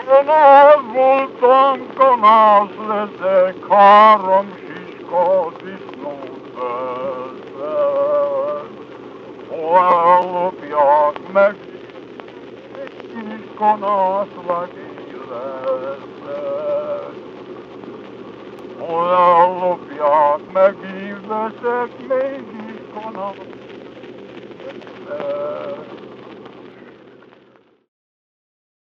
Én elvoltam, kanász leszek, 3 siska disznót veszek. Ha ellopják meg, egy kis kanász legény leszek. Ha ellopják meg, én veszek, mégis kanász leszek.